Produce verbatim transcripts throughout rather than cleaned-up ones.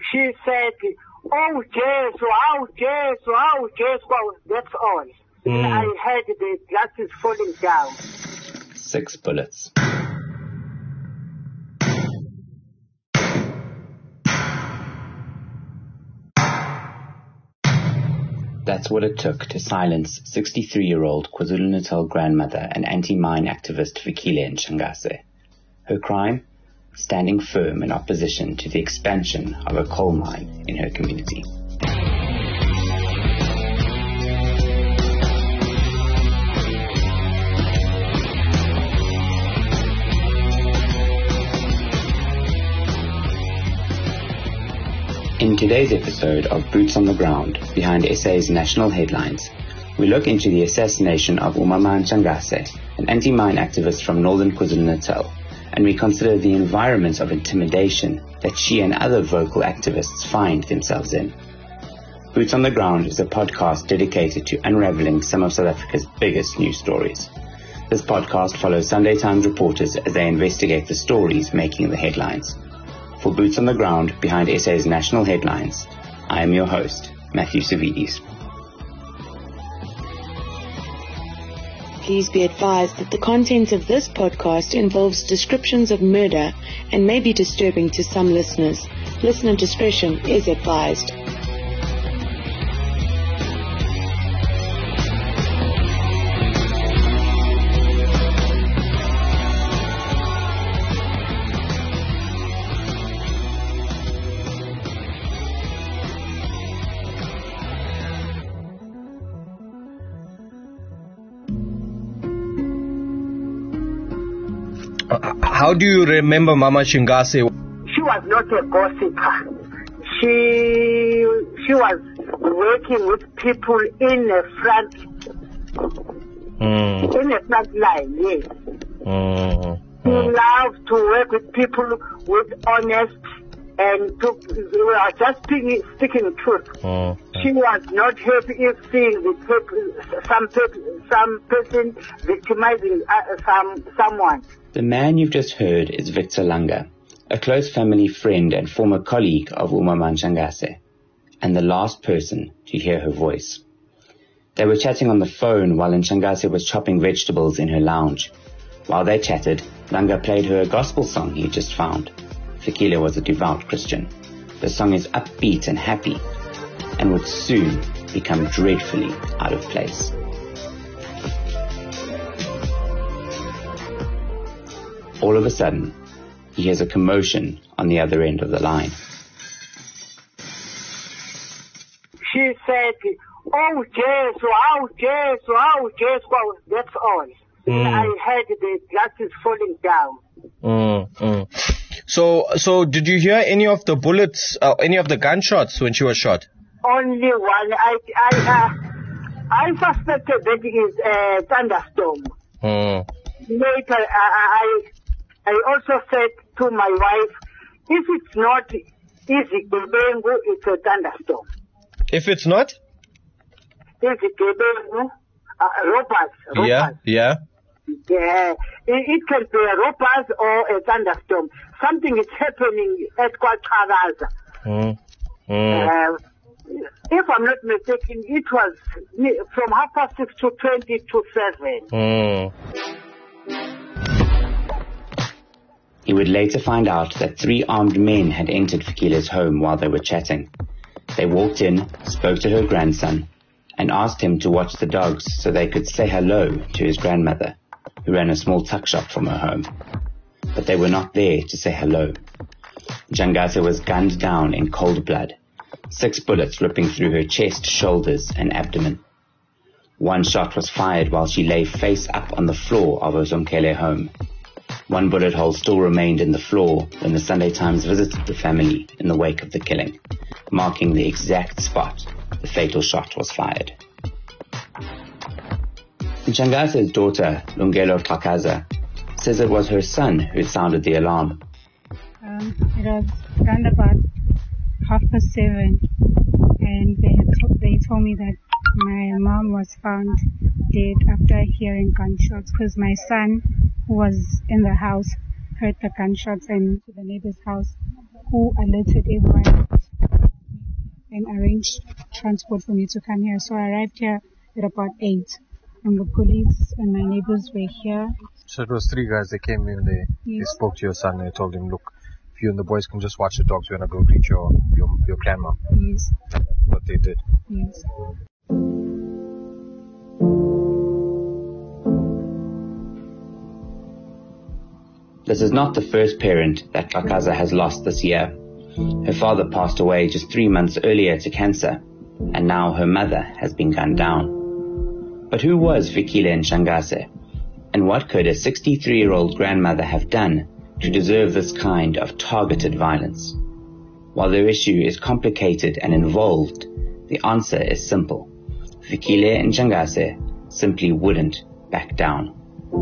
She said, oh, Jesus, oh, Jesus, oh, Jesus. Well, that's all. Mm. I heard the glasses falling down. Six bullets. That's what it took to silence sixty-three-year-old KwaZulu-Natal grandmother and anti-mine activist Fikile Ntshangase. Her crime? Standing firm in opposition to the expansion of a coal mine in her community. In today's episode of Boots on the Ground, behind S A's national headlines, we look into the assassination of uMama Ntshangase, an anti-mine activist from northern KwaZulu-Natal, and we consider the environment of intimidation that she and other vocal activists find themselves in. Boots on the Ground is a podcast dedicated to unraveling some of South Africa's biggest news stories. This podcast follows Sunday Times reporters as they investigate the stories making the headlines. For Boots on the Ground, behind S A's national headlines, I am your host, Matthew Savidis. Please be advised that the content of this podcast involves descriptions of murder and may be disturbing to some listeners. Listener discretion is advised. How do you remember Mama Ntshangase? She was not a gossiper. She she was working with people in the front mm. in the front line, yes. Mm. She mm. loved to work with people with honest and to, we were just speaking, speaking the truth. Mm. She was not happy if seeing the people, some people, some person victimizing uh, some someone. The man you've just heard is Victor Langa, a close family friend and former colleague of uMama Ntshangase, and the last person to hear her voice. They were chatting on the phone while Ntshangase was chopping vegetables in her lounge. While they chatted, Langa played her a gospel song he had just found. Fikile was a devout Christian. The song is upbeat and happy, and would soon become dreadfully out of place. All of a sudden, he hears a commotion on the other end of the line. She said, oh, Jesus, oh, Jesus, oh, Jesus. Well, that's all. Mm. I heard the glasses falling down. Mm, mm. So, so did you hear any of the bullets, uh, any of the gunshots when she was shot? Only one. I, I, uh, I suspected that it is a thunderstorm. Mm. Later, I, I I also said to my wife, if it's not easy Gebengu, it's a thunderstorm. If it's not? Easy Gebengu, uh, robbers, robbers. Yeah, yeah. Yeah, it, it can be a robbers or a thunderstorm. Something is happening at KwaXhakaza. Mm. Mm. Uh, if I'm not mistaken, it was from half past six to twenty to seven. Mm. He would later find out that three armed men had entered Fikile's home while they were chatting. They walked in, spoke to her grandson, and asked him to watch the dogs so they could say hello to his grandmother, who ran a small tuck shop from her home. But they were not there to say hello. Ntshangase was gunned down in cold blood, six bullets ripping through her chest, shoulders, and abdomen. One shot was fired while she lay face up on the floor of her Zomkele home. One bullet hole still remained in the floor when the Sunday Times visited the family in the wake of the killing, marking the exact spot the fatal shot was fired. Ntsangase's daughter, Lungelo Xhakaza, says it was her son who sounded the alarm. Um, it was around about half past seven, and they, had to- they told me that my mom was found dead after hearing gunshots, because my son, who was in the house, heard the gunshots and to the neighbor's house, who alerted everyone arrange transport for me to come here. So I arrived here at about eight. And the police and my neighbors were here. So it was three guys, they came in, they, yes. they spoke to your son and they told him, look, if you and the boys can just watch the dogs, we're going to go greet your, your, your grandma. Yes. That's what they did. Yes. This is not the first parent that Xhakaza has lost this year. Her father passed away just three months earlier to cancer, and now her mother has been gunned down. But who was Fikile Ntshangase? And what could a sixty-three-year-old grandmother have done to deserve this kind of targeted violence? While their issue is complicated and involved, the answer is simple. Fikile Ntshangase simply wouldn't back down.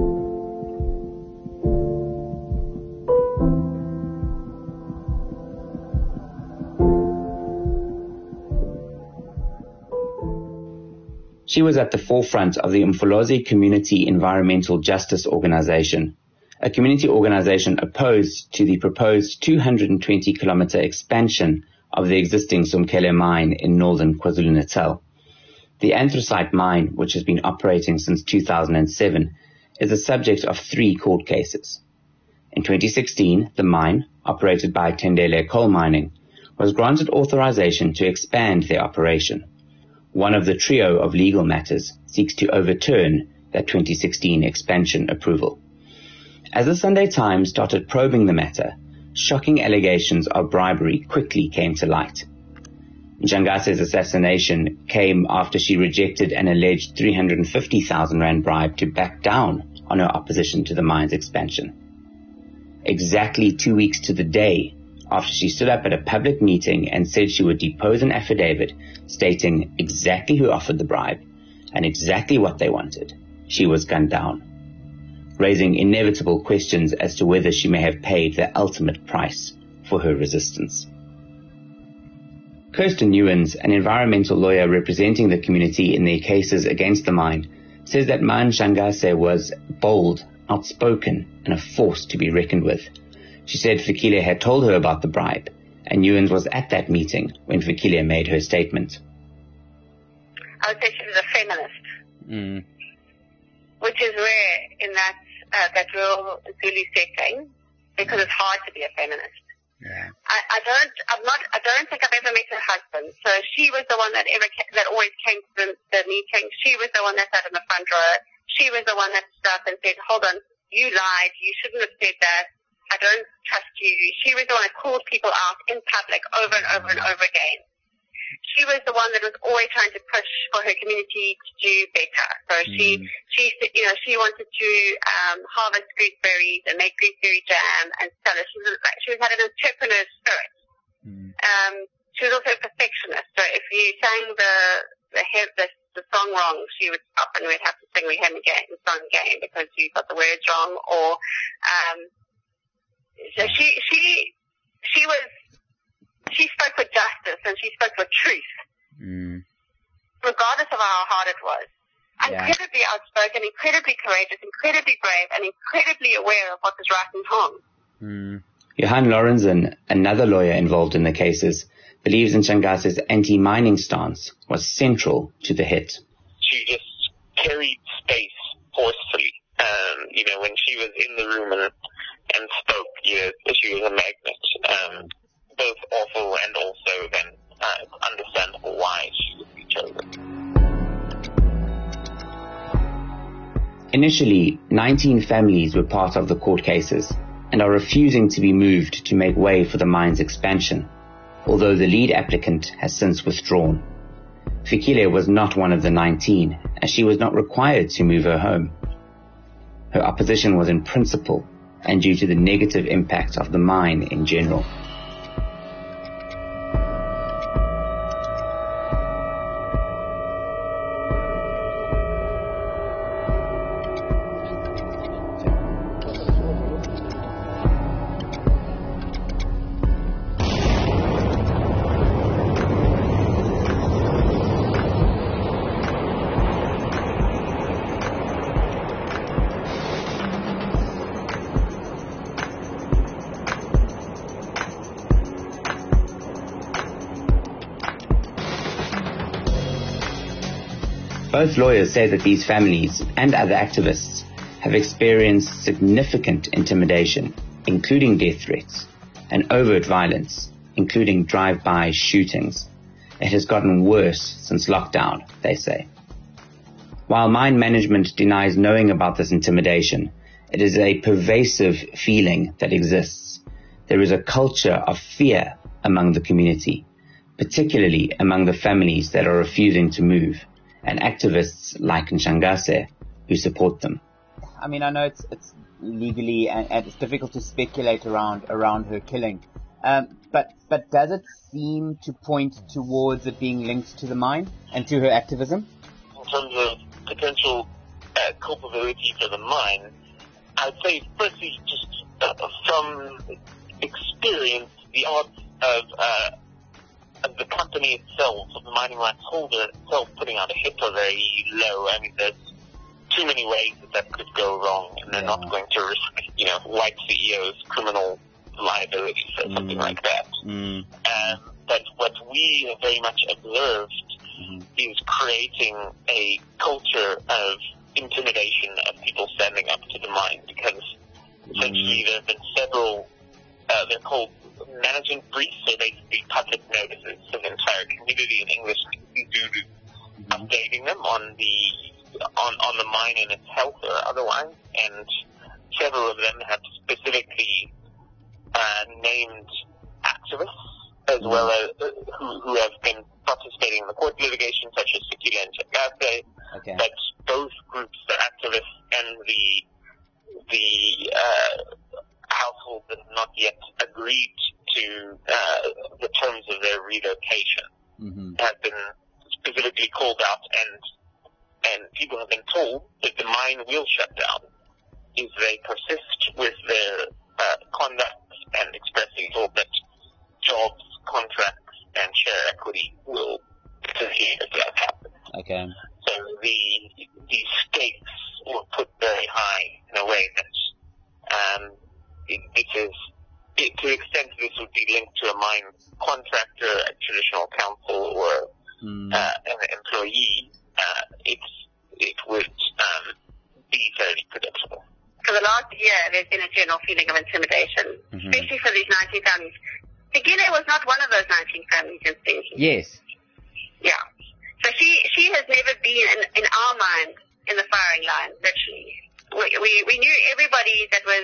She was at the forefront of the Umfolozi Community Environmental Justice Organization, a community organization opposed to the proposed two hundred twenty kilometer expansion of the existing Sumkele mine in northern KwaZulu-Natal. The anthracite mine, which has been operating since two thousand seven, is the subject of three court cases. In twenty sixteen, the mine, operated by Tendele Coal Mining, was granted authorization to expand their operation. One of the trio of legal matters seeks to overturn that twenty sixteen expansion approval. As the Sunday Times started probing the matter, shocking allegations of bribery quickly came to light. Ntsangase's assassination came after she rejected an alleged three hundred fifty thousand rand bribe to back down on her opposition to the mine's expansion. Exactly two weeks to the day after she stood up at a public meeting and said she would depose an affidavit stating exactly who offered the bribe and exactly what they wanted, she was gunned down, raising inevitable questions as to whether she may have paid the ultimate price for her resistance. Kirsten Newens, an environmental lawyer representing the community in their cases against the mine, says that Ma Ntshangase was bold, outspoken, and a force to be reckoned with. She said Fikile had told her about the bribe, and Newens was at that meeting when Fikile made her statement. I would say she was a feminist, mm. which is rare in that uh, that real Zulu setting, because it's hard to be a feminist. Yeah. I, I don't, I'm not, I don't think I've ever met her husband. So she was the one that ever, ca- that always came to the, the meeting. She was the one that sat in the front row. She was the one that stood up and said, "Hold on, you lied. You shouldn't have said that. I don't trust you." She was the one that called people out in public over and over and over again. She was the one that was always trying to push for her community to do better. So she, mm. she, you know, she wanted to um, harvest gooseberries and make gooseberry jam and sell it. She was like, she had an entrepreneur spirit. Mm. Um, she was also a perfectionist. So if you sang the the, the the song wrong, she would stop and we'd have to sing the hymn again, the song again, because you got the words wrong. Or um, so she she she was. She spoke for justice and she spoke for truth, mm. regardless of how hard it was. Yeah. Incredibly outspoken, incredibly courageous, incredibly brave, and incredibly aware of what was right and wrong. Mm. Johan Lorenzen, another lawyer involved in the cases, believes Ntsangase's anti-mining stance was central to the hit. She just carried space forcefully. Um, you know, when she was in the room and, and spoke, you know, she was a magnet. Um, both awful and also then uh, understandable why she would be chosen. Initially, nineteen families were part of the court cases and are refusing to be moved to make way for the mine's expansion, although the lead applicant has since withdrawn. Fikile was not one of the nineteen, as she was not required to move her home. Her opposition was in principle and due to the negative impact of the mine in general. Both lawyers say that these families and other activists have experienced significant intimidation, including death threats, and overt violence, including drive-by shootings. It has gotten worse since lockdown, they say. While mine management denies knowing about this intimidation, it is a pervasive feeling that exists. There is a culture of fear among the community, particularly among the families that are refusing to move, and activists like Ntshangase who support them. I mean, I know it's it's legally and, and it's difficult to speculate around around her killing, um, but but does it seem to point towards it being linked to the mine and to her activism? In terms of potential uh, culpability for the mine, I'd say firstly, just uh, from experience, the odds of uh, of the company itself, of the mining rights holder itself, putting out a hit are very low. I mean, there's too many ways that that could go wrong, and they're yeah. not going to risk, you know, white C E Os, criminal liability for mm. something like that. Mm. Um, but what we have very much observed mm. is creating a culture of intimidation of people standing up to the mine, because essentially mm. there have been several, uh, they're called management briefs, so basically public notices to the entire community in English and Zulu, mm. updating them on the on, on the mine and its health or otherwise, and several of them have specifically uh, named activists as mm. well as uh, who, who have been participating in the court litigation, such as Fikile and Ntshangase. Okay. But both groups, the activists and the the uh, household that have not yet agreed to uh, the terms of their relocation, mm-hmm. have been specifically called out, and and people have been told that the mine will shut down if they persist with their uh, conduct and expressing thought that jobs, contracts, and share equity will disappear if that happens. Okay. So the the stakes were put very high in a way that um, it, it is it, to the extent this would be linked to a mine contractor, a traditional council, or mm. uh, an employee. Uh, it's, it would um, be fairly predictable. For the last year, there's been a general feeling of intimidation, mm-hmm. especially for these nineteen families. Fikile was not one of those nineteen families in Stengi. Yes. Yeah. So she she has never been in, in our mind in the firing line, literally. We, we, we knew everybody that was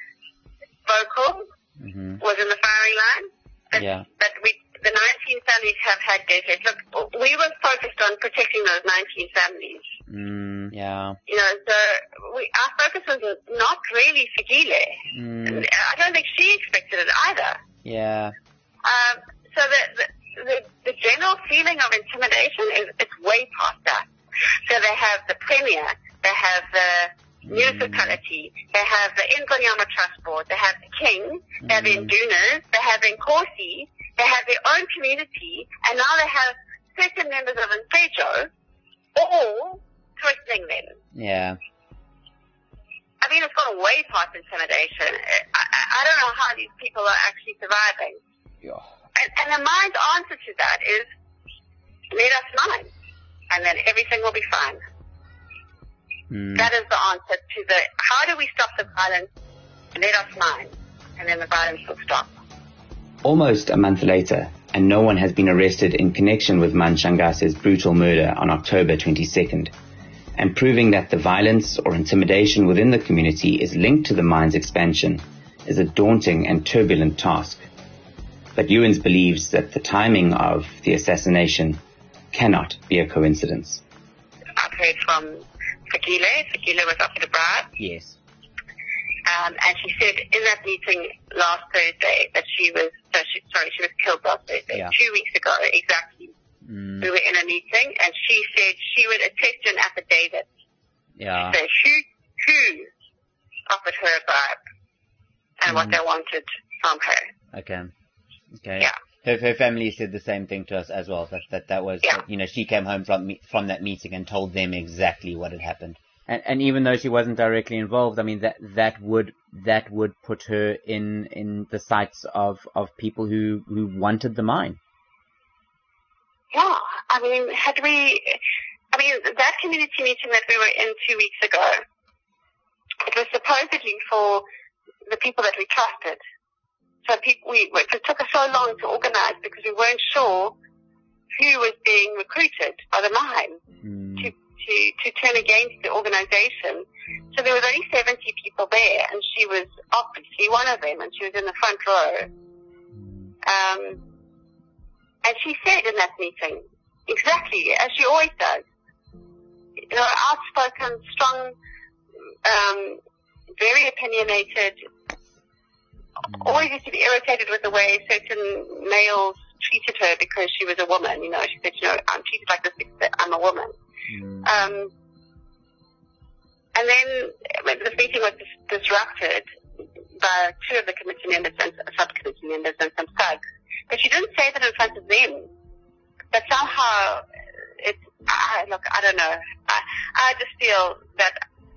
vocal mm-hmm. was in the firing line, but, yeah. but we the nineteen families have had death threats. Look, we were focused on protecting those nineteen families. Mm, yeah. You know, so we, our focus was not really Fikile. Mm. I don't think she expected it either. Yeah. Um, so the, the, the, the general feeling of intimidation is it's way past that. So they have the premier, they have the mm. municipality, they have the Nkonyama Trust Board, they have the king, they have the Mm. Indunas, they have Nkosi, they have their own community, and now they have certain members of Npejo all threatening them. Yeah. I mean, it's gone way past intimidation. I, I, I don't know how these people are actually surviving. Yeah. And, and the mind's answer to that is, let us mine, and then everything will be fine. Mm. That is the answer to the, how do we stop the violence? Let us mine, and then the violence will stop. Almost a month later, and no one has been arrested in connection with Ntsangase's brutal murder on October twenty-second, and proving that the violence or intimidation within the community is linked to the mine's expansion is a daunting and turbulent task. But Ewens believes that the timing of the assassination cannot be a coincidence. I've heard from Fikile. Fikile was offered a bribe. Yes. Um, and she said in that meeting last Thursday that she was, so she, sorry, she was killed last Thursday, Yeah. two weeks ago exactly. Mm. We were in a meeting, and she said she would attest to an affidavit. Yeah. So who, who offered her a bribe and Mm. what they wanted from her. Okay. Okay. Yeah. Her, her family said the same thing to us as well. That that, that was, Yeah. you know, she came home from me, from that meeting and told them exactly what had happened. And, and even though she wasn't directly involved, I mean, that that would that would put her in, in the sights of, of people who, who wanted the mine. Yeah, I mean, had we, I mean, that community meeting that we were in two weeks ago, it was supposedly for the people that we trusted. So people, we, it took us so long to organize because we weren't sure who was being recruited by the mine mm. to, to, to turn against the organization. So there was only seventy people there, and she was obviously one of them, and she was in the front row. Um, and she said in that meeting, exactly as she always does, you know, outspoken, strong, um, very opinionated, mm. always used to be irritated with the way certain males treated her because she was a woman. You know, she said, you know, I'm treated like this because I'm a woman. Mm. Um, and then when the meeting was dis- disrupted by two of the committee members and subcommittee members and some thugs. But she didn't say that in front of them. But somehow, it's, I, look, I don't know. I, I just feel that,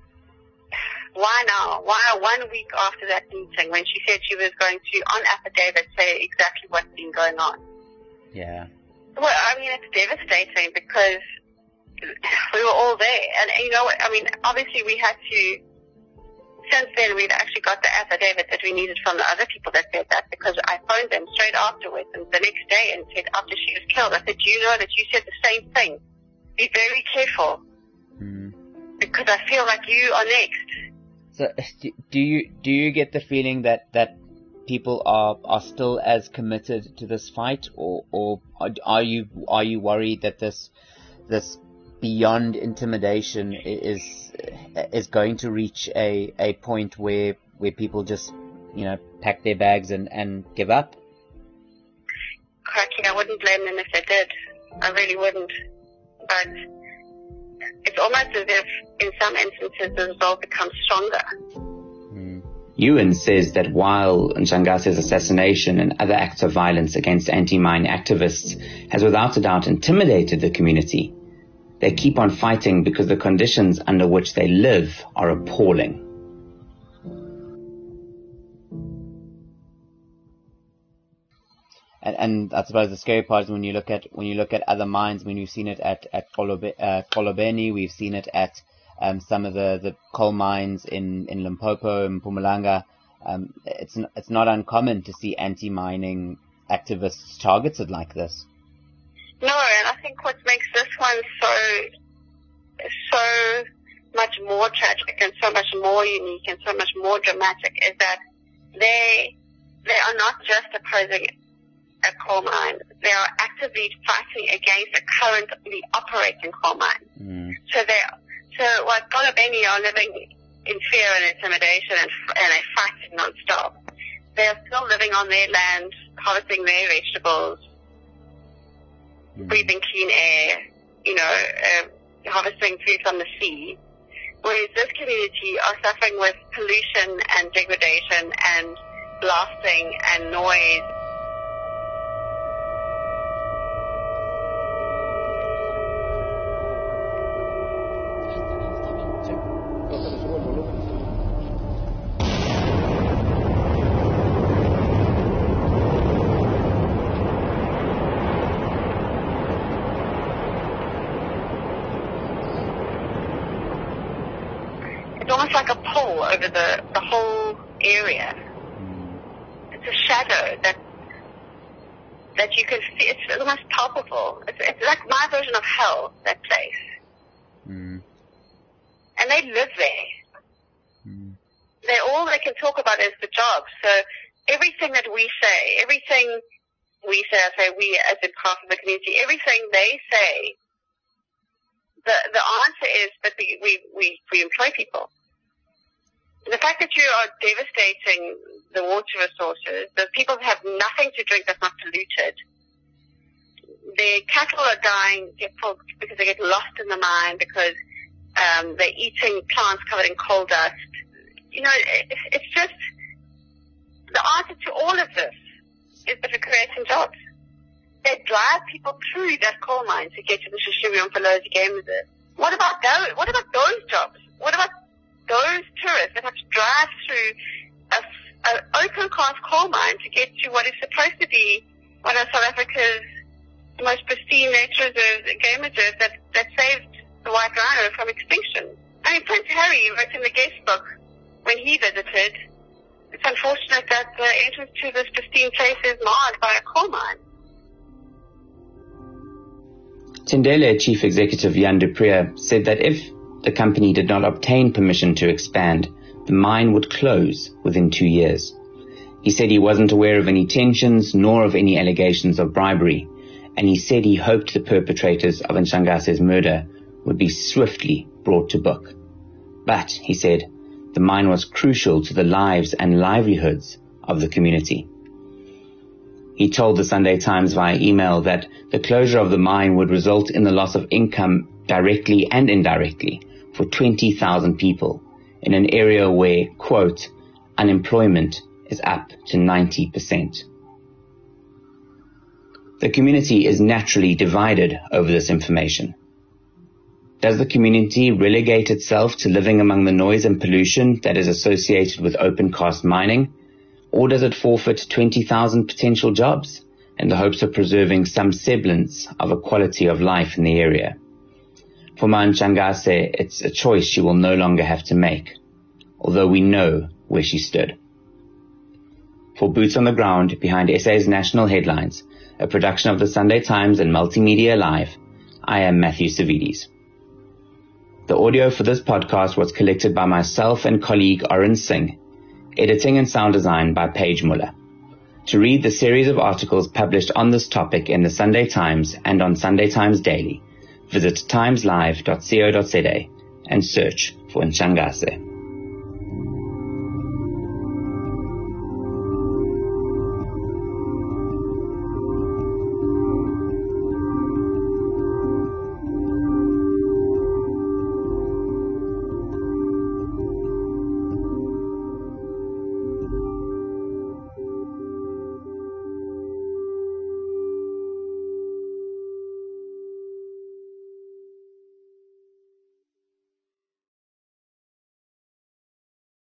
why now? Why one week after that meeting when she said she was going to, on affidavit, say exactly what's been going on? Yeah. Well, I mean, it's devastating because we were all there. And, you know, I mean, obviously we had to, since then we'd actually got the affidavit that we needed from the other people that said that, because I phoned them straight afterwards and the next day and said, after she was killed, I said, do you know that you said the same thing? Be very careful. Mm. Because I feel like you are next. So do you, do you get the feeling that, that people are, are still as committed to this fight, or, or are you, are you worried that this, this beyond intimidation is, is going to reach a, a point where, where people just, you know, pack their bags and, and give up? Cracking, I wouldn't blame them if they did. I really wouldn't. But it's almost as if in some instances the resolve becomes stronger. Mm. Ewan says that while Ntshangasi's assassination and other acts of violence against anti-mine activists has without a doubt intimidated the community, they keep on fighting because the conditions under which they live are appalling. And, and I suppose the scary part is when you look at when you look at other mines. When we've seen it at at Kolobeni, uh, we've seen it at um, some of the, the coal mines in, in Limpopo and Mpumalanga. Um, it's it's not uncommon to see anti-mining activists targeted like this. No, and I think what makes this one so so much more tragic and so much more unique and so much more dramatic is that they they are not just opposing a coal mine; they are actively fighting against a currently operating coal mine. Mm. So they so what Kolobeni are living in fear and intimidation and and they fight non-stop. They are still living on their land, harvesting their vegetables, breathing clean air, you know, uh, harvesting food from the sea, whereas this community are suffering with pollution and degradation and blasting and noise. It's almost like a pole over the, the whole area. Mm. It's a shadow that that you can see. It's almost palpable. It's, it's like my version of hell, that place. Mm. And they live there. Mm. They all they can talk about is the job. So everything that we say, everything we say, I say we as in half of the community, everything they say, the the answer is that we, we, we, we employ people. The fact that you are devastating the water resources, the people have nothing to drink that's not polluted. Their cattle are dying because they get lost in the mine, because um, they're eating plants covered in coal dust. You know, it, it's just, the answer to all of this is that we're creating jobs. They drive people through that coal mine to get to the Shishiri-Umphalozzi game reserve. What about those? What about those jobs? What about those tourists that have to drive through an open cast coal mine to get to what is supposed to be one of South Africa's most pristine nature reserves, game reserves that, that saved the white rhino from extinction. I mean, Prince Harry wrote in the guest book when he visited, it's unfortunate that the entrance to this pristine place is marred by a coal mine. Tendele Chief Executive Jan du Preez said that if the company did not obtain permission to expand, the mine would close within two years. He said he wasn't aware of any tensions nor of any allegations of bribery, and he said he hoped the perpetrators of Nshangase's murder would be swiftly brought to book. But, he said, the mine was crucial to the lives and livelihoods of the community. He told the Sunday Times via email that the closure of the mine would result in the loss of income directly and indirectly for twenty thousand people in an area where, quote, unemployment is up to ninety percent. The community is naturally divided over this information. Does the community relegate itself to living among the noise and pollution that is associated with open-cast mining, or does it forfeit twenty thousand potential jobs in the hopes of preserving some semblance of a quality of life in the area? For Ma Nshangase, it's a choice she will no longer have to make, although we know where she stood. For Boots on the Ground, behind S A's national headlines, a production of the Sunday Times and Multimedia Live, I am Matthew Savides. The audio for this podcast was collected by myself and colleague Oren Singh, editing and sound design by Paige Muller. To read the series of articles published on this topic in the Sunday Times and on Sunday Times Daily, visit times live dot co dot za and search for Nshangase.